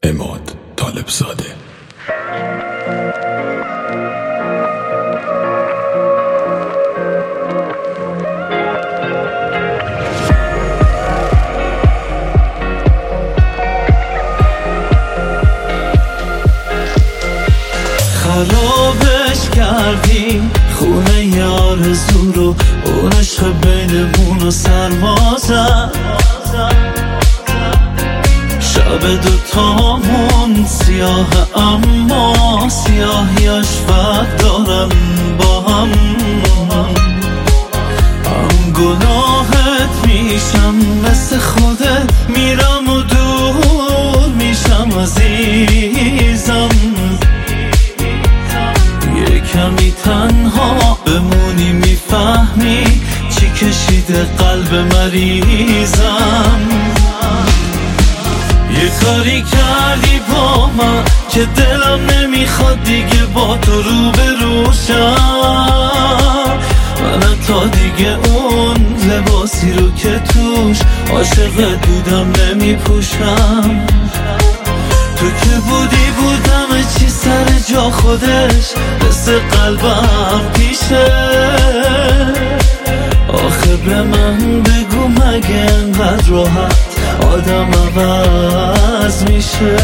عماد طالبزاده. خرابش کردیم خونه یار زورو، اون عشق بینمون و سرما زد. شب دوتامون سیاه اما سیاهیش فرق دارن با هم گناهت میشم مثل خودت، میرم و دور میشم عزیزم. یه کمی تنها بمونی میفهمی چی کشیده قلب مریضم. یه کاری کردی با من که دلم نمیخواد دیگه با تو روبروشم. من تا دیگه اون لباسی رو که توش عاشقت بودم نمیپوشم. تو که بودم چی سر جا خودش مثل قلبم پیشه. آخه به من بگو مگه انقدر راحت آدم عوض میشه؟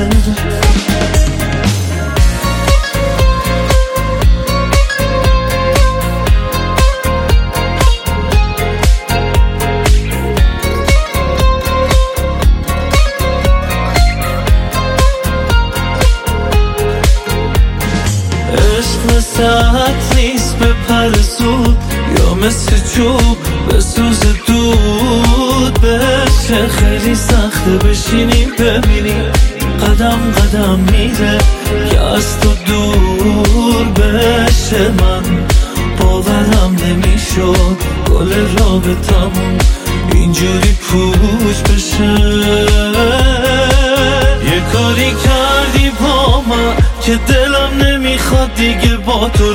عشق مثل عطر نیست به پر زود، یا مثل چوب به سوز دود بشه. خیلی سخته بشینیم ببینیم قدم قدم میره که از تو دور بشه. من باورم نمیشد گل رابطمون اینجوری پوچ بشه. یه کاری کردی با من که دلم نمیخواد دیگه با تو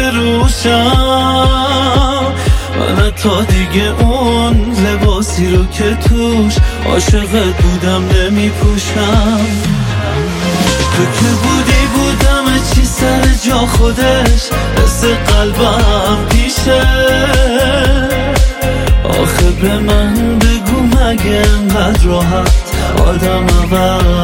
روبروشم. من تا دیگه اون لباسی رو که توش عاشقت بودم نمیپوشم. تو که بودم چی سر جا خودش مثل قلبم پیشه. آخه به من بگو مگه انقدر راحت آدم عوض